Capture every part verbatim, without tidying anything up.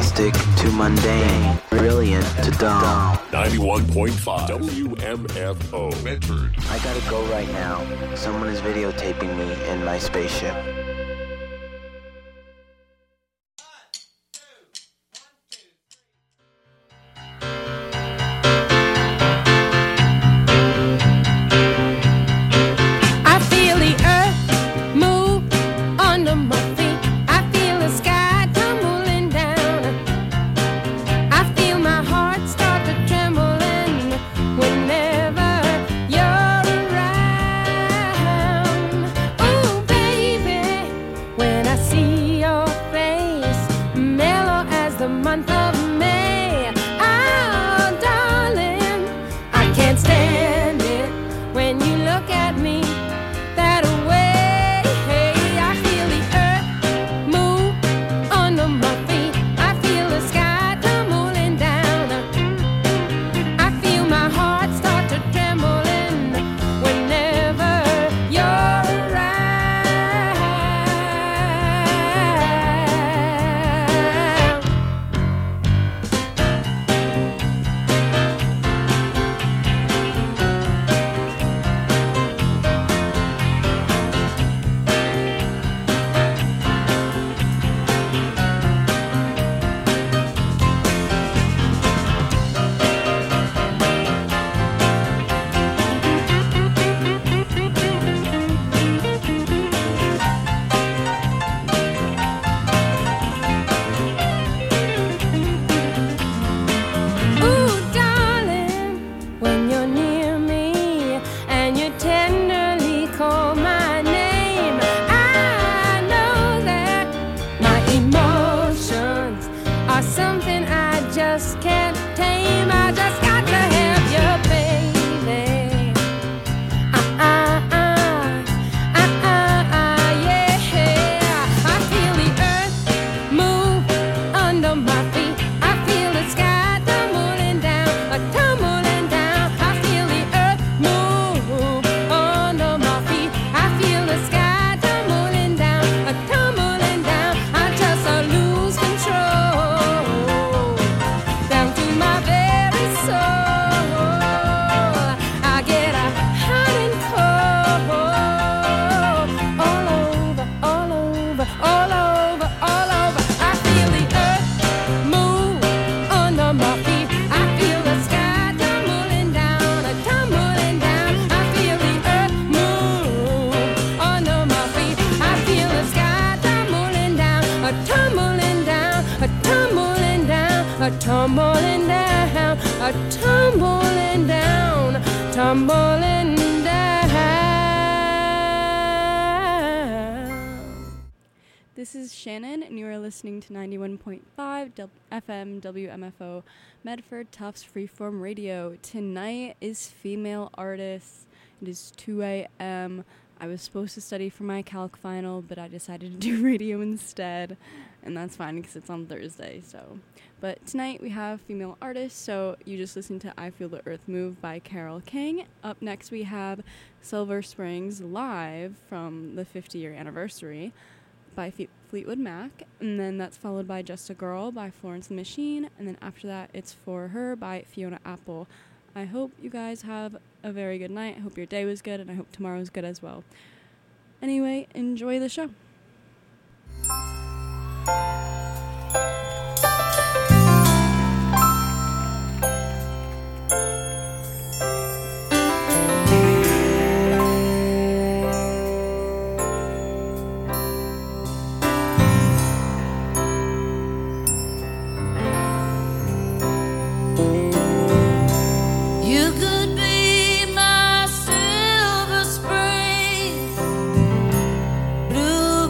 fantastic to mundane, brilliant to dumb. ninety-one point five W M F O Medford. I gotta go right now. Someone is videotaping me in my spaceship. Tumbling down, a tumbling down, tumbling down. This is Shannon, and you are listening to ninety-one point five F M W M F O Medford Tufts Freeform Radio. Tonight is Female Artists. It is two a.m. I was supposed to study for my calc final, but I decided to do radio instead, and that's fine because it's on Thursday, so... But tonight we have Female Artists, so you just listened to I Feel the Earth Move by Carole King. Up next we have Silver Springs Live from the fifty-year anniversary by Fe- Fleetwood Mac, and then that's followed by Just a Girl by Florence and the Machine, and then after that it's For Her by Fiona Apple. I hope you guys have a very good night. I hope your day was good, and I hope tomorrow's good as well. Anyway, enjoy the show. Blue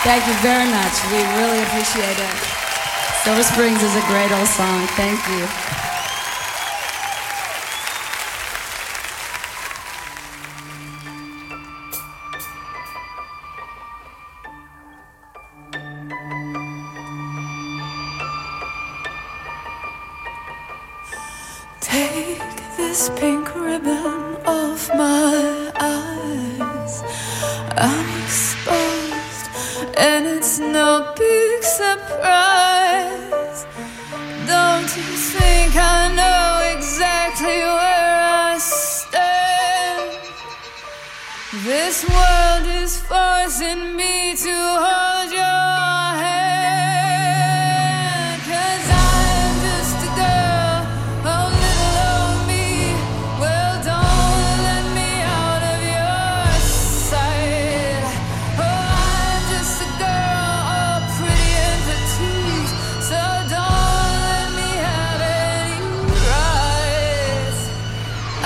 Thank you very much. We really appreciate it. Silver Springs is a great old song. Thank you. Take this pink ribbon off my eyes. I'm exposed, and it's no big surprise. Don't you think I know exactly where I stand? This world is forcing me to hold your hand. 'Cause I'm just a girl, oh little old me. Well, don't let me out of your sight. Oh, I'm just a girl, all pretty and petite. So don't let me have any rights. Oh,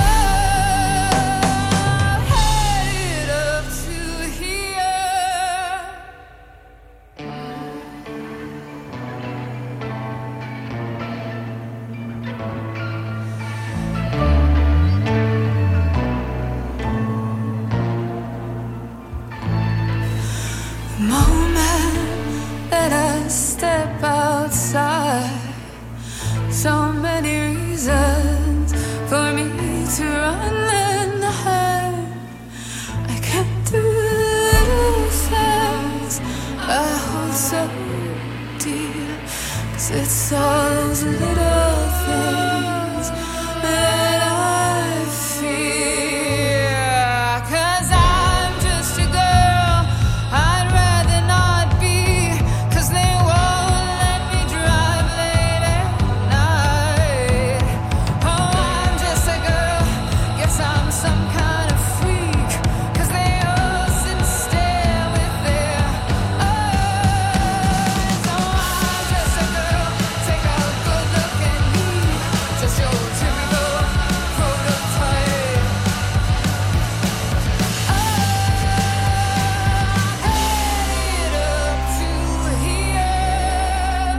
head up to here. The moment that I step outside, so many reasons for me to run and hide. I can't do little things I hold so dear, 'cause it's all those little things that I fear. 'Cause I'm just a girl, I'd rather not be, 'cause they won't let me drive late at night. Oh, I'm just a girl, guess I'm some kind of freak, 'cause they all sit and stare with their eyes. Oh, I'm just a girl, take a good look at me, just your typical prototype. Oh, head up to here.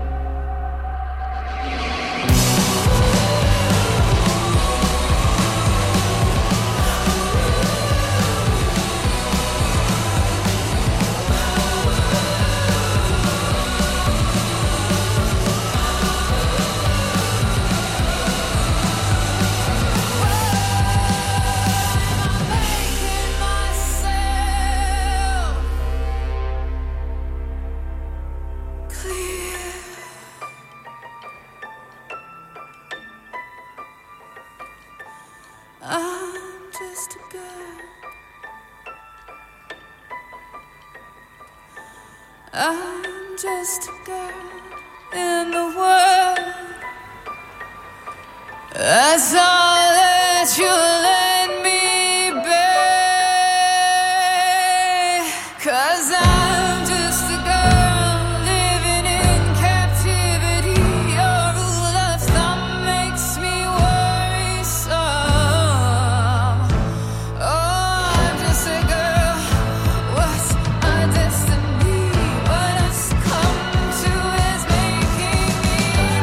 Making myself clear. I'm just a girl. I'm just a girl in the world. That's all that you let me be. 'Cause I'm just a girl living in captivity. Your rule of thumb makes me worrisome. Oh, I'm just a girl. What's my destiny? What it's come to is making me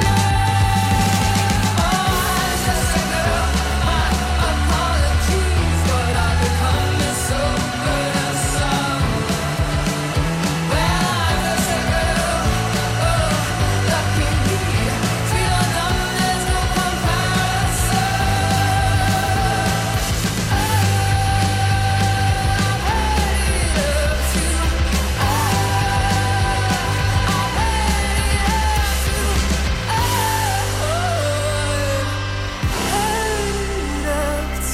know. Oh, I'm just a girl. My apologies, but I've become so good at some. Well, I'm just a girl. Oh, lucky me. Feel dumb, there's no comparison. Oh, I'm headed up to. Oh, I'm headed up to.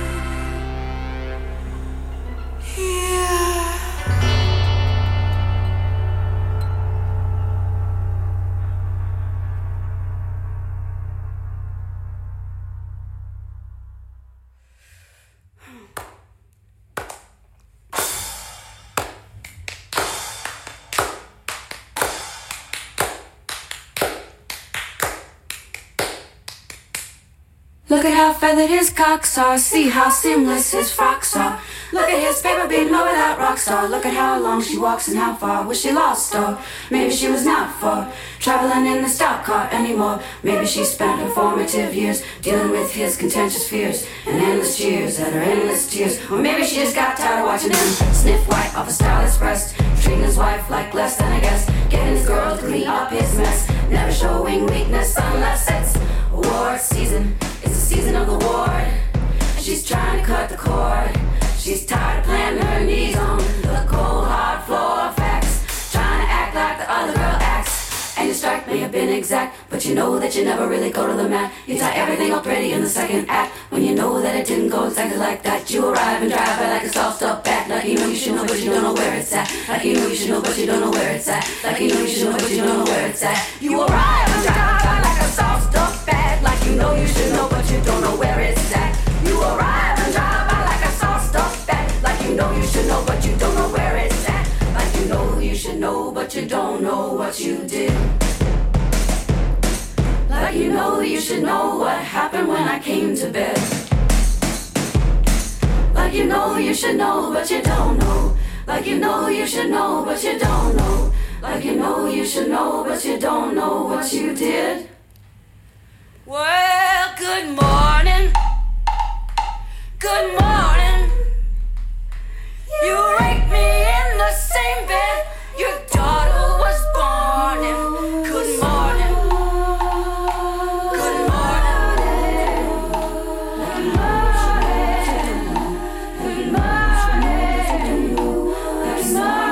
Here. Look at how feathered his cocks are. See how seamless his frocks are. Look at his paper beating over that rock star. Look at how long she walks and how far was she lost, or maybe she was not for traveling in the stock car anymore. Maybe she spent her formative years dealing with his contentious fears and endless cheers at her endless tears. Or maybe she just got tired of watching him sniff white off a starlet's breast, treating his wife like less than a guest, getting his girl to clean up his mess, never showing weakness unless it's award season. It's the season of the ward. She's trying to cut the cord. She's tired of planting her knees on the cold hard floor of facts, trying to act like the other girl acts. And your strike may have been exact, but you know that you never really go to the mat. You tie everything all pretty in the second act, when you know that it didn't go exactly like that. You arrive and drive by like a sauced up bat, like you know you should know but you don't know where it's at. Like you know you should know but you don't know where it's at. Like you know you should know but you don't know where it's at. You arrive and drive by like a sauced up bat, like you know you should know but you don't know where it's at. You arrive and drive by like a sauced up bat, like you know you should know but you don't know where it's at. Like you know you should know but you don't know what you did. Like you know you should know what happened when I came to bed. Like you know you should know but you don't know. Like you know you should know but you don't know. Like you know you should know but you don't know what you did. Well, good morning. Good morning. You raped me in the same bed your daughter was born in. Good morning. Good morning. Good morning. Good morning. Good morning.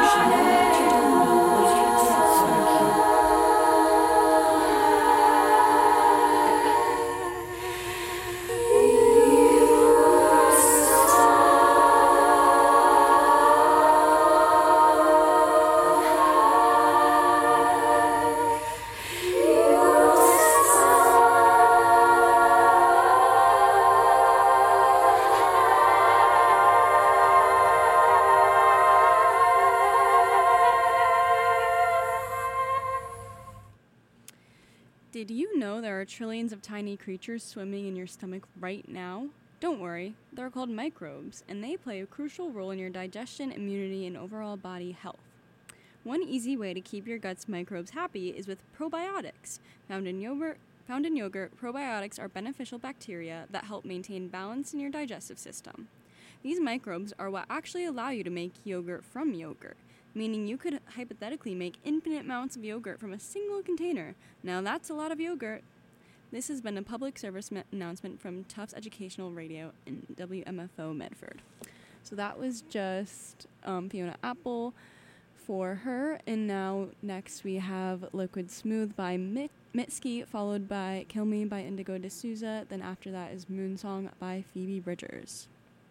Did you know there are trillions of tiny creatures swimming in your stomach right now? Don't worry, they're called microbes, and they play a crucial role in your digestion, immunity, and overall body health. One easy way to keep your gut's microbes happy is with probiotics. Found in yogurt, found in yogurt, probiotics are beneficial bacteria that help maintain balance in your digestive system. These microbes are what actually allow you to make yogurt from yogurt, meaning you could hypothetically make infinite amounts of yogurt from a single container. Now that's a lot of yogurt. This has been a public service me- announcement from Tufts Educational Radio and W M F O Medford. So that was just um, Fiona Apple for her. And now next we have Liquid Smooth by Mit- Mitski, followed by Kill Me by Indigo D'Souza. Then after that is Moonsong by Phoebe Bridgers.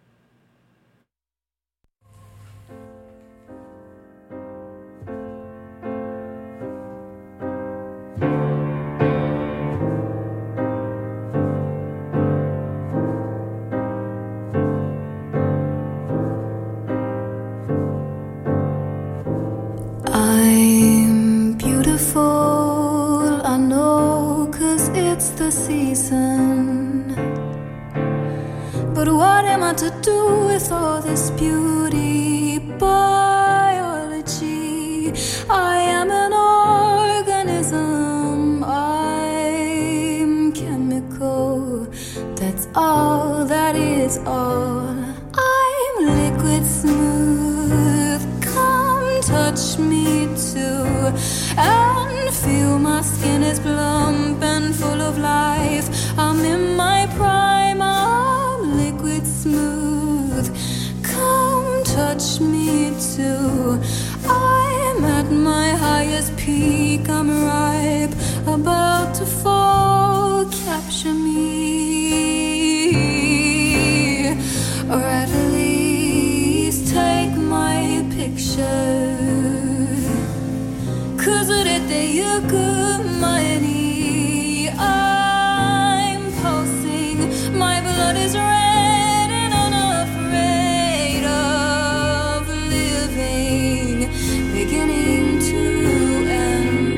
I'm beautiful, I know, 'cause it's the season. But what am I to do with all this beauty? Biology, I am an organism, I'm chemical, that's all, that is all. I'm liquid smooth, come touch me too, and feel my skin is plump and full of life. I'm in my prime, I'm liquid smooth, come touch me too. I'm at my highest peak, I'm ripe, about to fall, capture me, or at least take my picture. 'Cause urete yukumani, I'm pulsing, my blood is red and unafraid of living, beginning to end.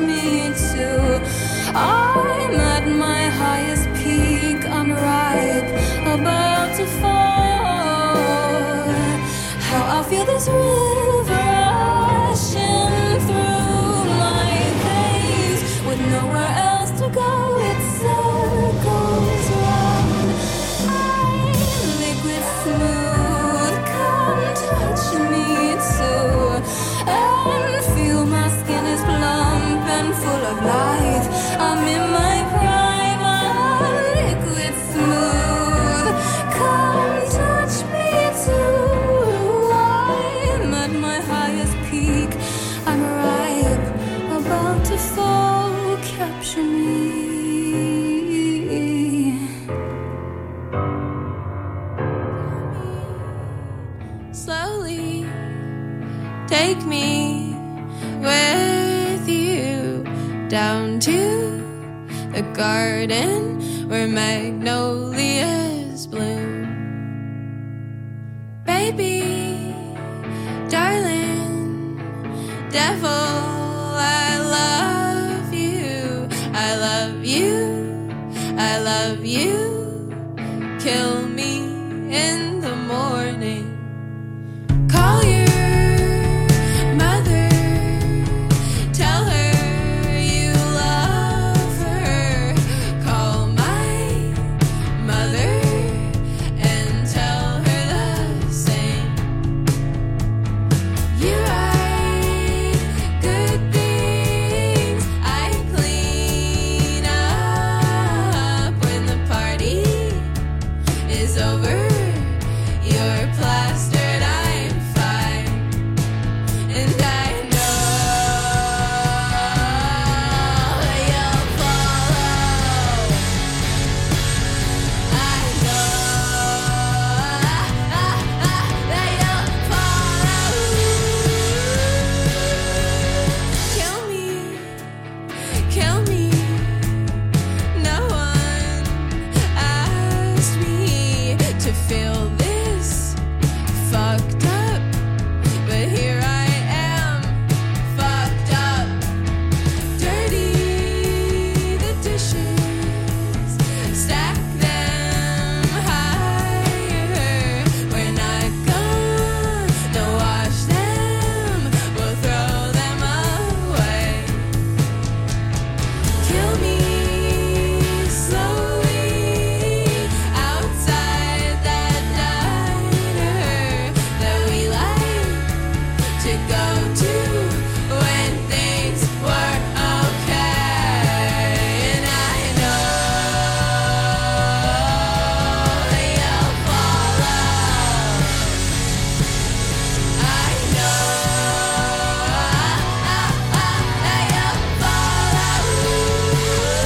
me too. I'm at my highest peak, I'm ripe, about to fall. How I feel this river rushing through my veins, with nowhere else to go, it circles round. I'm liquid smooth, come touch me too, and feel my skin is plump and full of life. I'm in my prime, I'm liquid smooth, come touch me too. I'm at my highest peak, I'm ripe, about to fall, capture me. Slowly take me with you down to the garden where magnolias bloom. Baby, darling, devil, I love you, I love you, I love you. Kill me in the morning. Call your mother, tell her you love her. Call my mother and tell her the same. You write good things, I clean up when the party is over. You're plastered, I'm fine, and I know you'll follow. I know that you'll follow. Kill me, kill me. No one asked me to feel this fucked up, but here I am, fucked up. Dirty the dishes, stack them higher. We're not gonna wash them, we'll throw them away. Kill me slowly outside that diner that we like to go to when things were okay. And I know you'll follow. I know that you'll follow.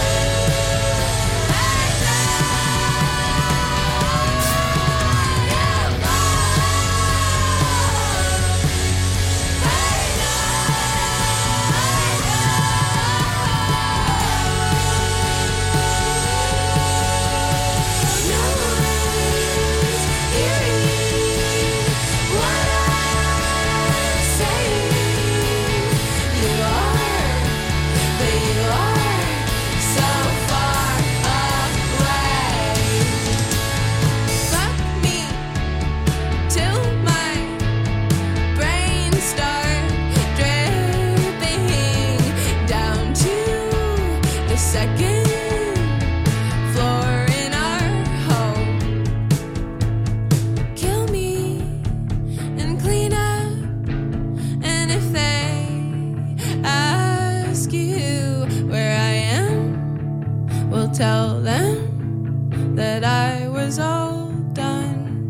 Tell them that I was all done.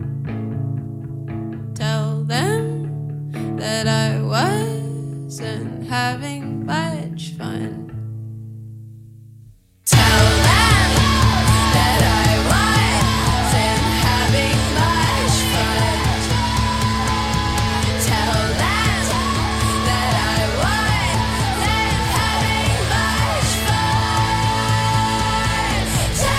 Tell them that I wasn't having much fun. Tell them that I wasn't having much fun. Tell them that I wasn't having much fun. Tell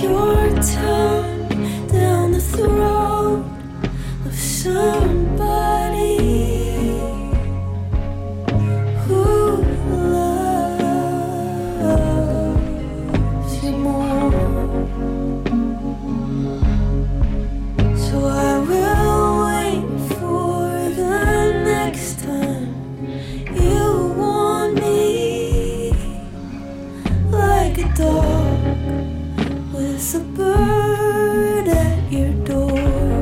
your tongue down the throat of somebody who loves you more. So I will wait for the next time you want me, like a dog with a bird at your door.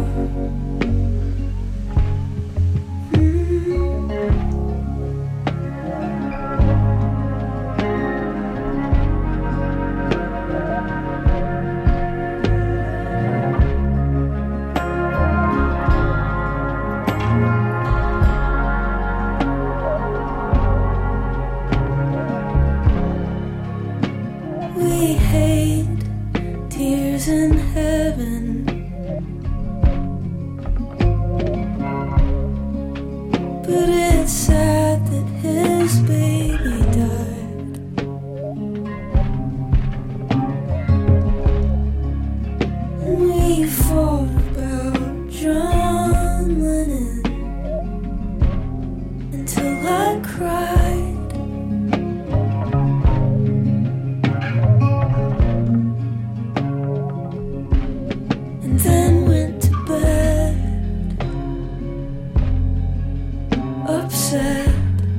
We hate tears in heaven, but it's sad that his baby died. We fought about John Lennon until I cried. And then went to bed, upset.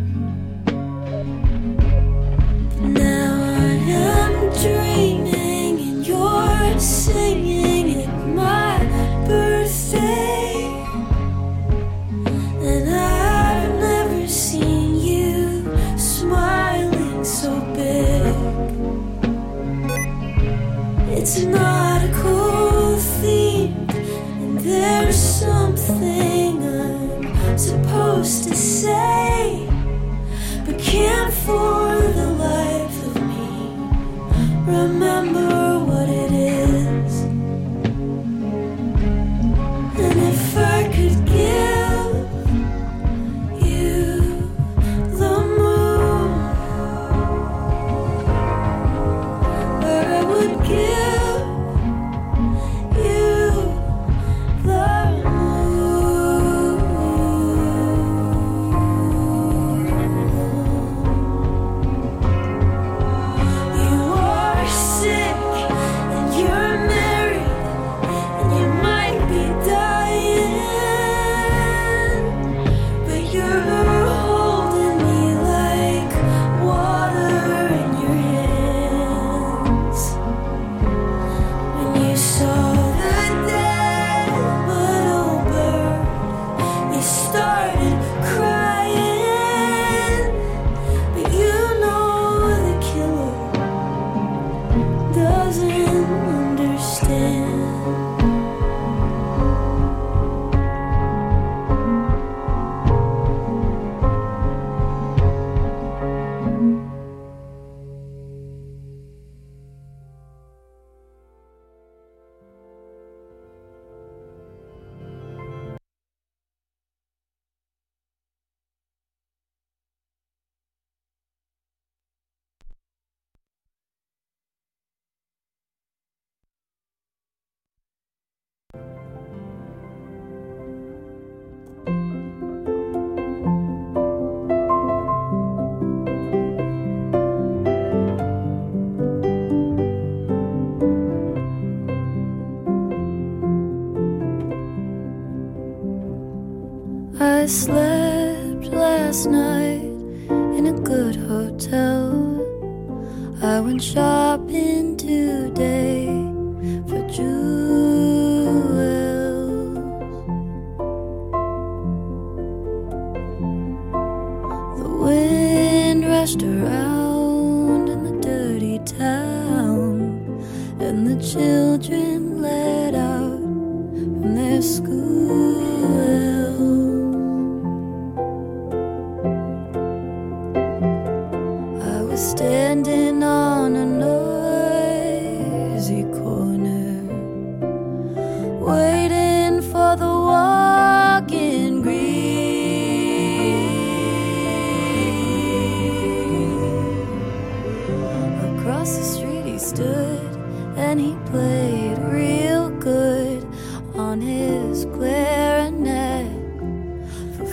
But now I am dreaming and you're singing at my birthday. And I've never seen you smiling so big. It's not a cool theme, and there's something I'm supposed to say, but can't for the life of me remember what it is. And if I could give you the moon, I would give you the moon. You are sick and you're married and you might be dying, but you're holding me like water in your hands. When you saw the dead little bird, you started crying, but you know the killer doesn't understand. I slept last night in a good hotel. I went shopping today for jewels. The wind rushed around in the dirty town, and the children let out from their school. Standing on a noisy corner, waiting for the walking green. Across the street he stood and he played real good on his clarinet for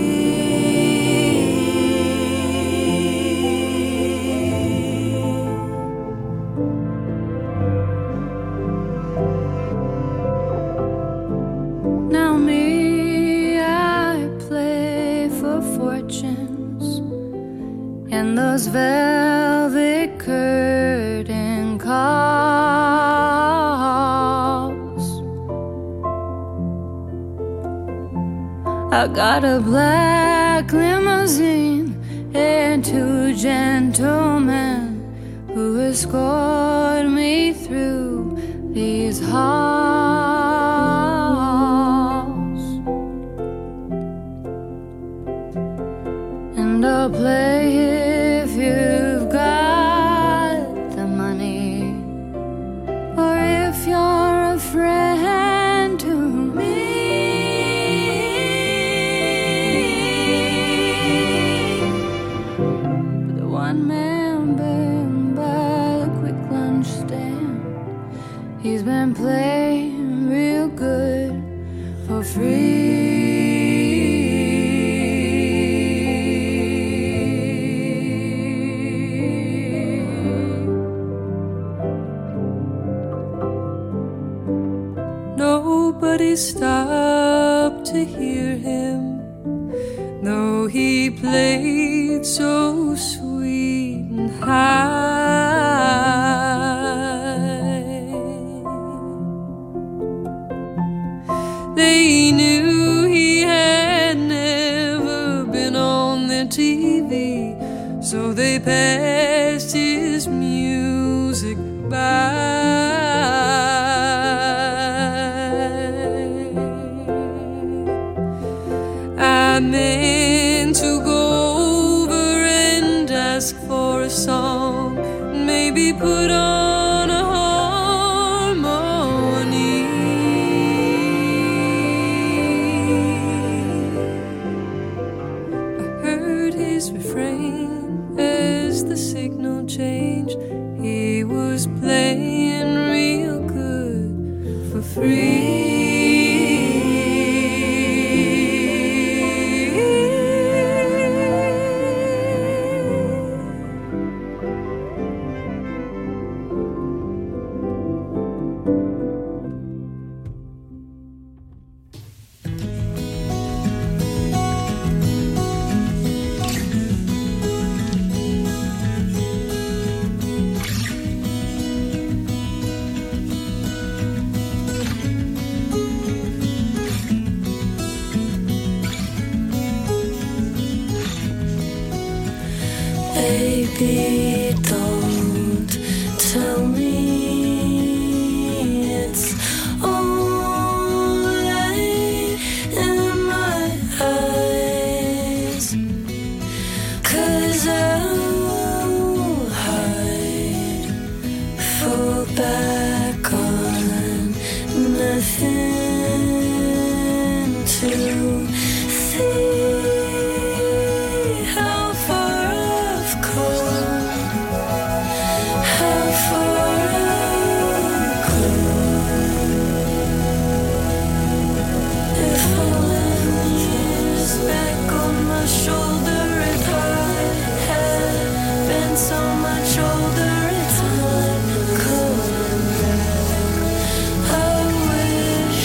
free. Now me, I play for fortunes in those velvet curtain calls. I got a black limousine and two gentlemen who escort me through these halls. And I'll play if you've got the money, or if you're a friend to me. But the one man burned by the quick lunch stand, he's been playing real good for free. Nobody stopped to hear him, though he played so sweet and high. They knew he had never been on the T V, so they passed his music by. I meant to go over and ask for a song, maybe put on a harmony. I heard his refrain as the signal changed. He was playing real good for free. Baby, don't tell me it's all light in my eyes, 'cause I'll hide, fall back on nothing to see. I wish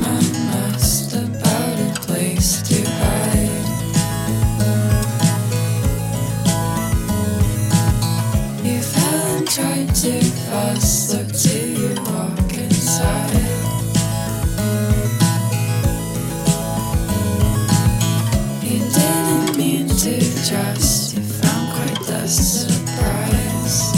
nonplussed about a place to hide. You fell and tried to fuss, look till you walk inside. You didn't mean to trust, you found quite the surprise.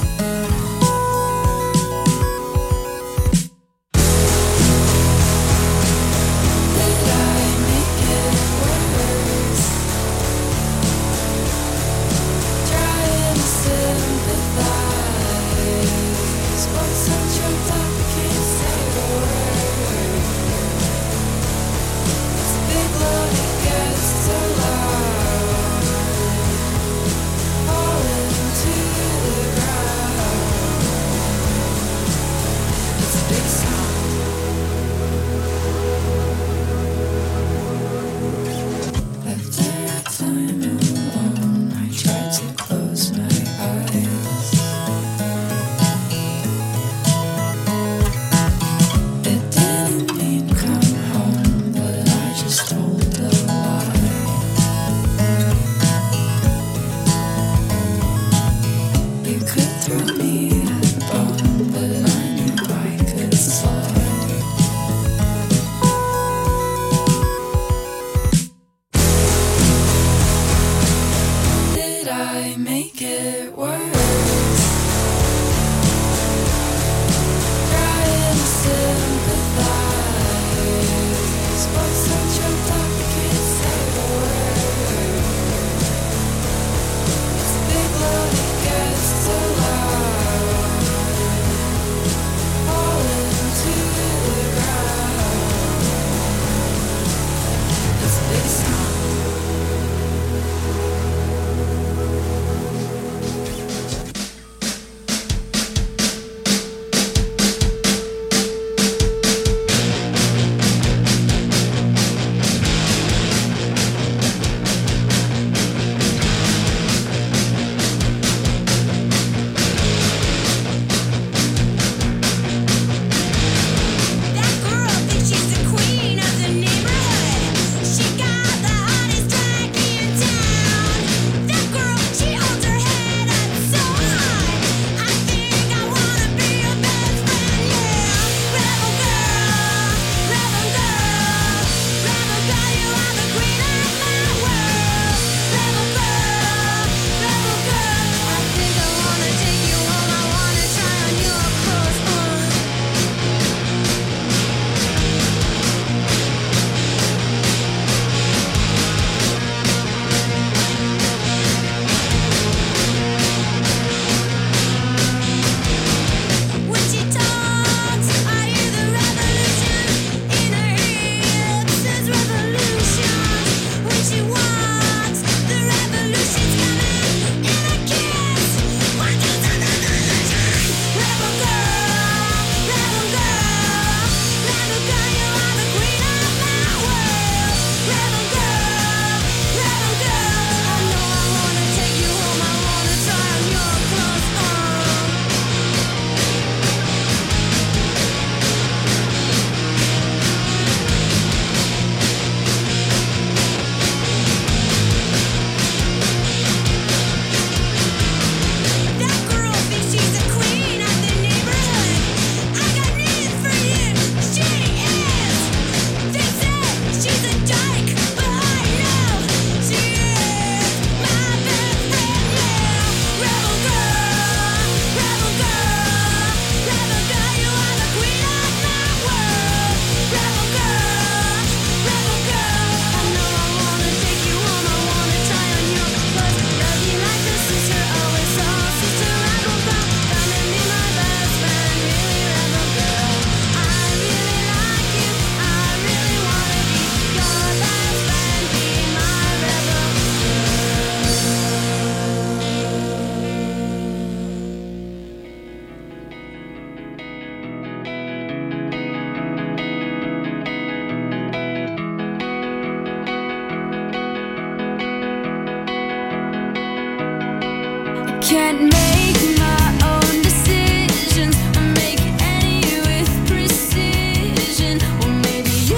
Can't make my own decisions or make any with precision. Or maybe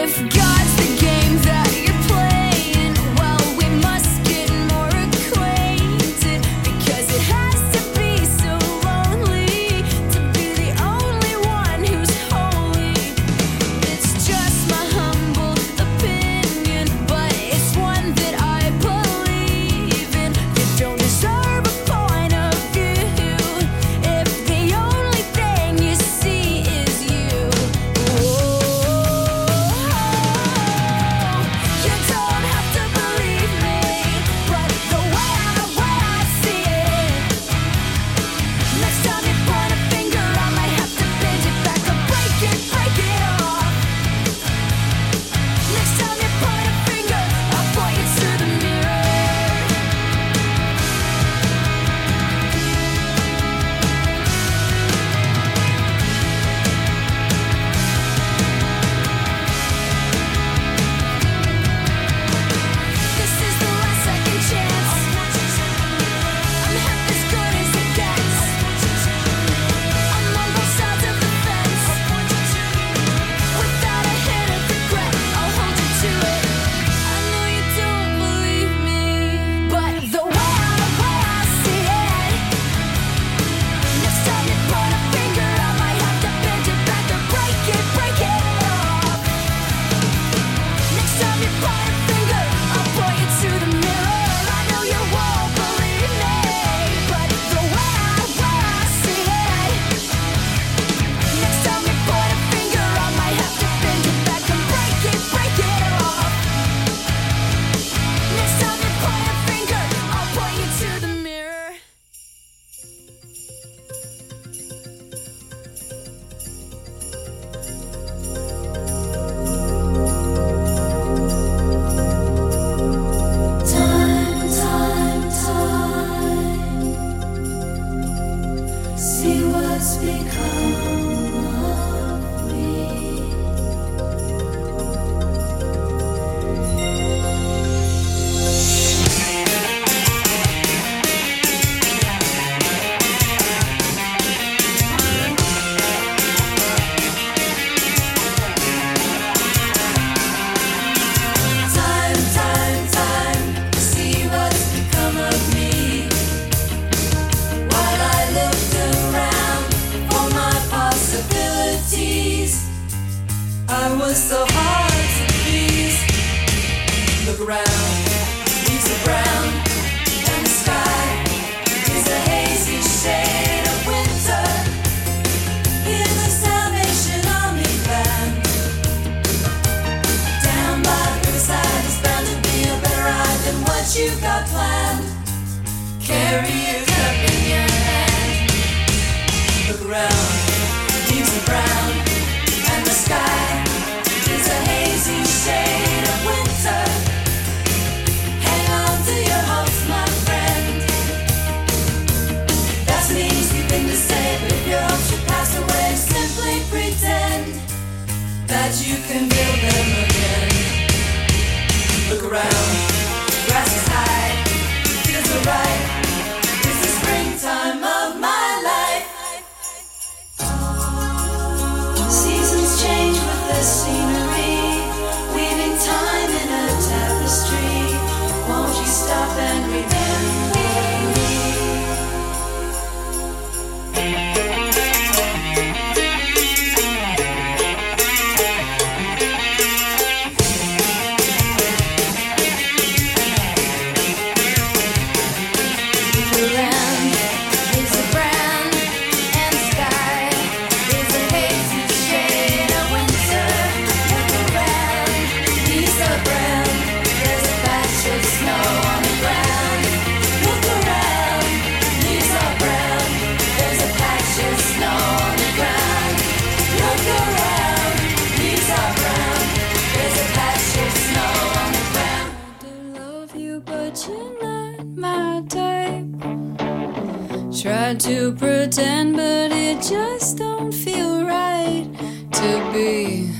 Tried to pretend, but it just don't feel right to be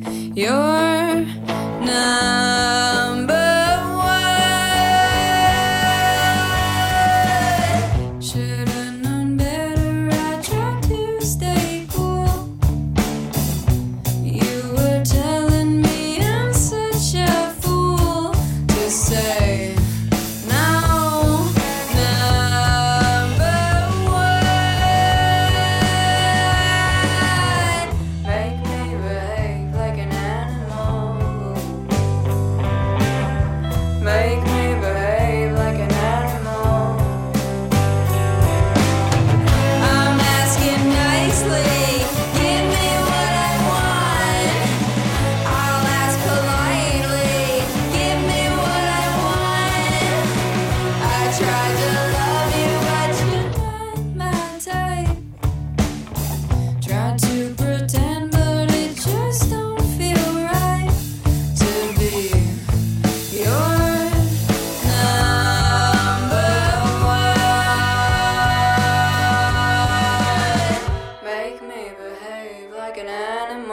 your number one. Should've known better, I tried to stay cool. You were telling me I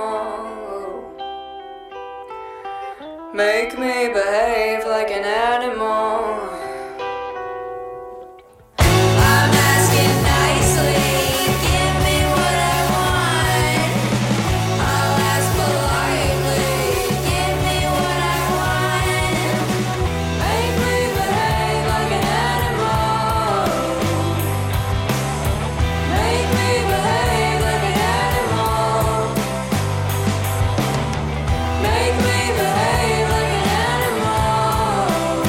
animal. Make me behave like an animal. I'm asking nicely, give me what I want. I'll ask politely, give me what I want. Make me behave like an animal. Make me behave like an animal. Make me behave like an animal.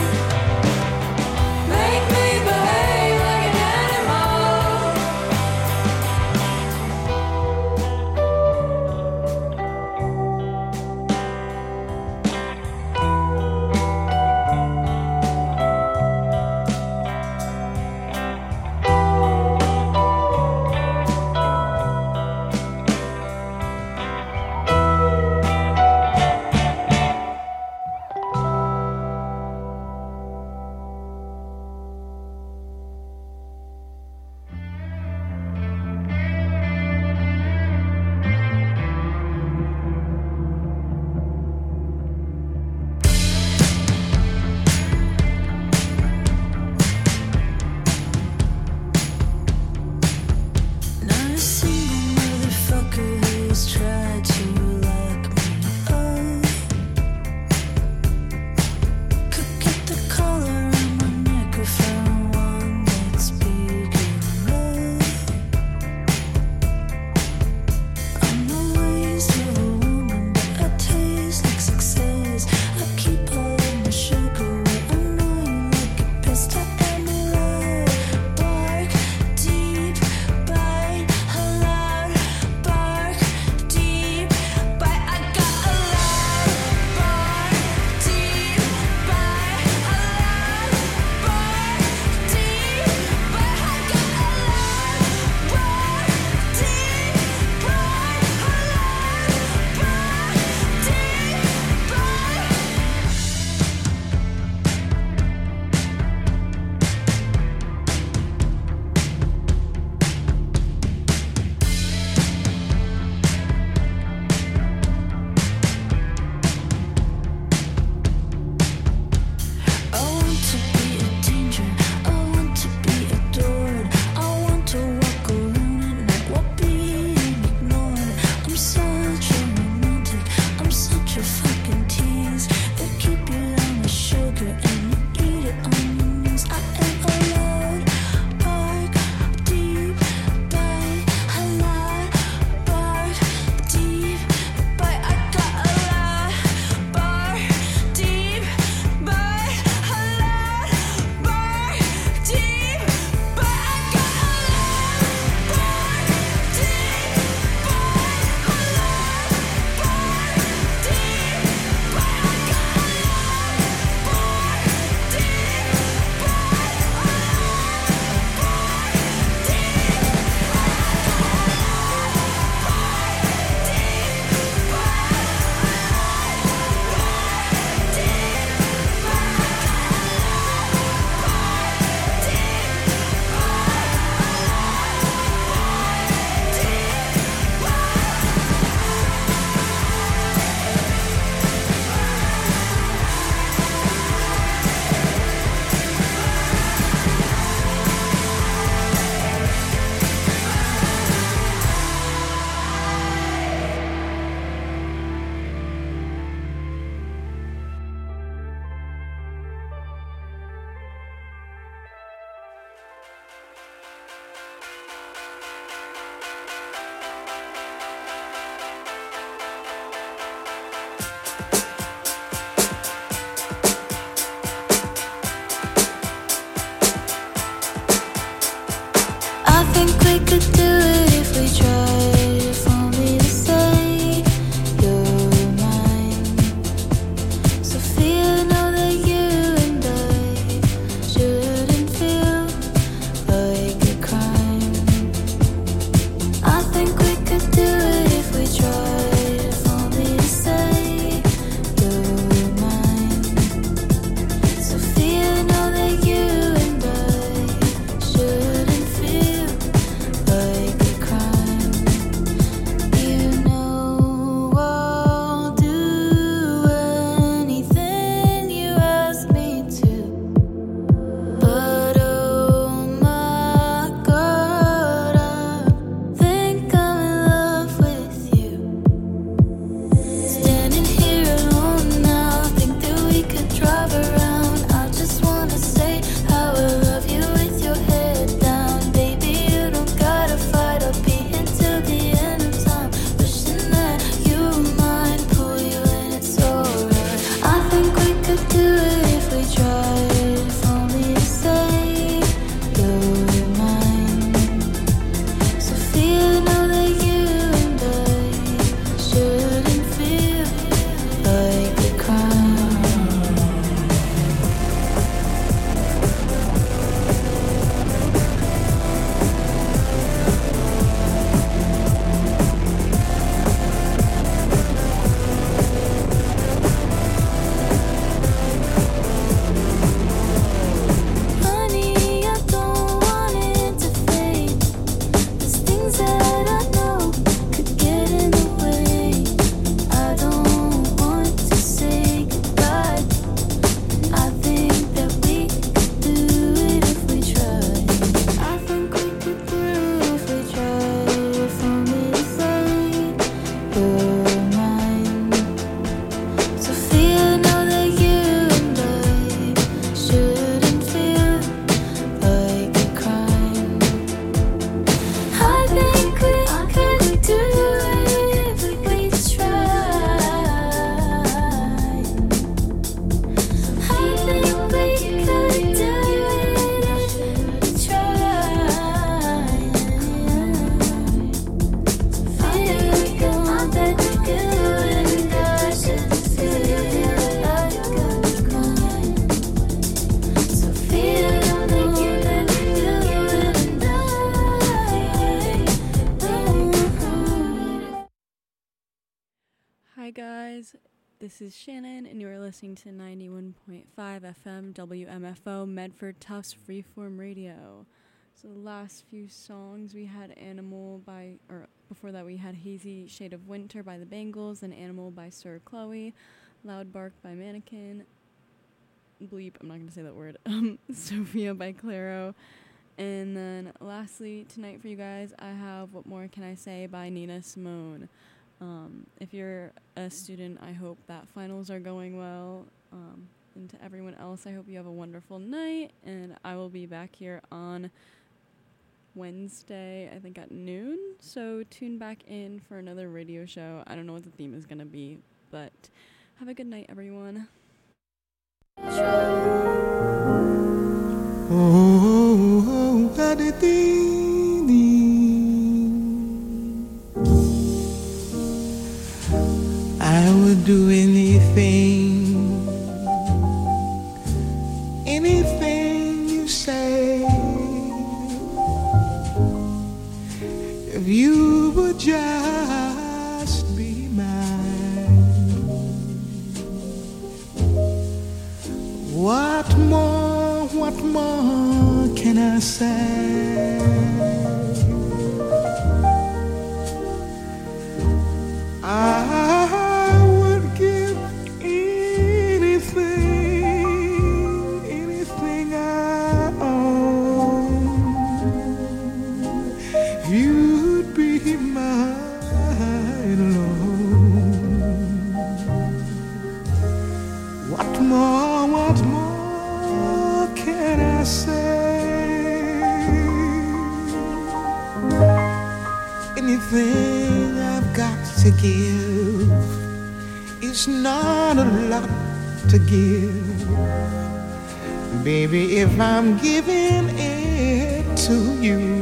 Make me behave like an animal. Not a single motherfucker who's tried to lock me up could get the collar on my neck if I want that's big enough. I'm the waist of a woman, but I taste like success. I keep all of my sugar where I know you like it best. I am a loud bark, deep bite, a loud bark, deep bite. I got a loud bark, deep bite, a loud bark, deep bite. I got a loud bark, deep bite, a loud I want to be a danger, I want to be adored, I want to walk around at night while being ignored. I'm such a romantic, I'm such a fucking tease. They keep you on the sugar and you eat it on your knees. I am a loud bark, deep bite, a loud bark, deep bite. I got a loud bark, deep bite, a loud bark, deep bite. I got a loud bark, deep bite, a loud bark, deep bite. I got a loud bark, deep I think we could do it if we tried. If only to say you're mine. Sophia, know that you and I shouldn't feel like a crime. I think we could do it if we tried. If only to say you're mine. Sophia, know that you and I shouldn't feel like a Hi guys, this is Shannon and you are listening to ninety-one point five F M W M F O Medford Tufts Freeform Radio. So the last few songs we had Animal by, or before that we had Hazy Shade of Winter by the Bangles, and Animal by Sir Chloe, Loud Bark by Mannequin, Bleep, I'm not going to say that word, um, Sophia by Claro, and then lastly tonight for you guys I have What More Can I Say by Nina Simone. Um, if you're a student, I hope that finals are going well. Um, and to everyone else, I hope you have a wonderful night. And I will be back here on Wednesday, I think at noon. So tune back in for another radio show. I don't know what the theme is going to be, but have a good night, everyone. Oh, I would do anything, anything you say, if you would just be mine. What more, what more can I say? I would give anything, anything I own, if you'd be mine alone. What more, what more can I say? Anything I've got to give is not a lot to give, baby, if I'm giving it to you.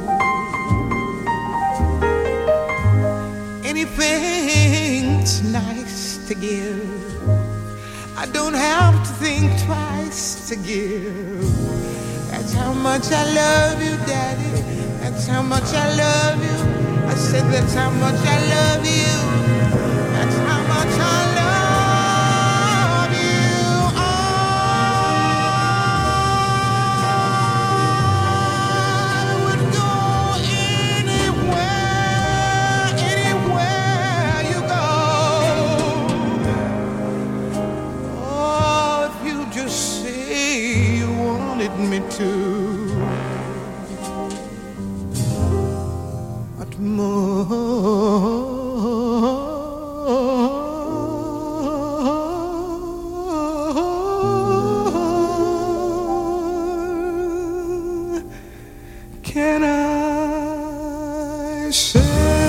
Anything's nice to give, I don't have to think twice to give. That's how much I love you, Daddy, that's how much I love you. I said that's how much I love you. That's how much I love you. I would go anywhere, anywhere you go. Oh, if you just say you wanted me to. More can I say?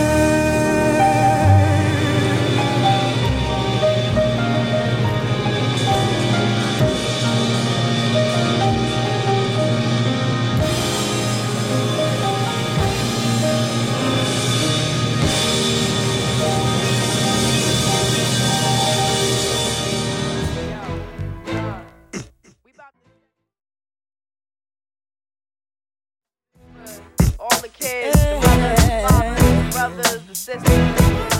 All the kids, the brothers, the fathers, the brothers, the sisters.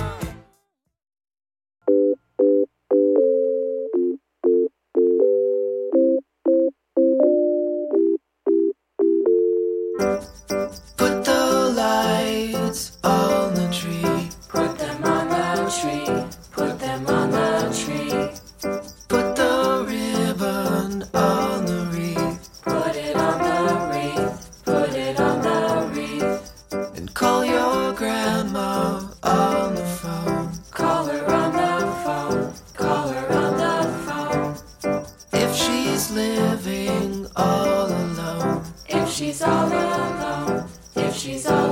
Put the lights on the tree. Put them on the tree. Put them on the tree. Put the ribbon on the wreath. Put it on the wreath. Put it on the wreath. And call your grandma on the phone. Call her on the phone. Call her on the phone. If she's living all alone. If she's all alone. If she's all